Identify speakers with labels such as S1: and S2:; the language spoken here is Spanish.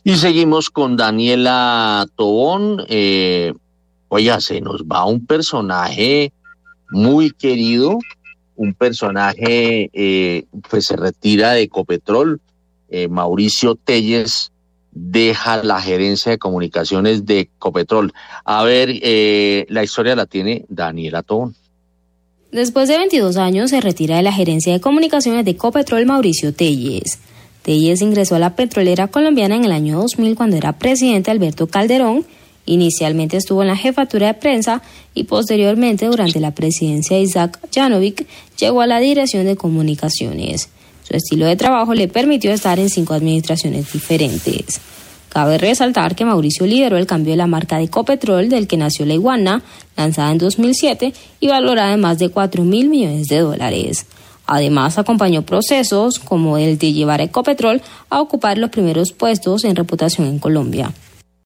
S1: Y seguimos con Daniela Tobón. Oiga, se nos va un personaje muy querido, un personaje, pues se retira de Ecopetrol. Mauricio Telles deja la gerencia de comunicaciones de Ecopetrol. A ver, la historia la tiene Daniela Tobón.
S2: Después de 22 años se retira de la gerencia de comunicaciones de Ecopetrol Mauricio Telles. Telles ingresó a la petrolera colombiana en el año 2000 cuando era presidente Alberto Calderón. Inicialmente estuvo en la jefatura de prensa y posteriormente, durante la presidencia de Isaac Yanovic, llegó a la dirección de comunicaciones. Su estilo de trabajo le permitió estar en 5 administraciones diferentes. Cabe resaltar que Mauricio lideró el cambio de la marca de Ecopetrol, del que nació la iguana, lanzada en 2007 y valorada en más de $4.000 millones. Además, acompañó procesos como el de llevar a Ecopetrol a ocupar los primeros puestos en reputación en Colombia.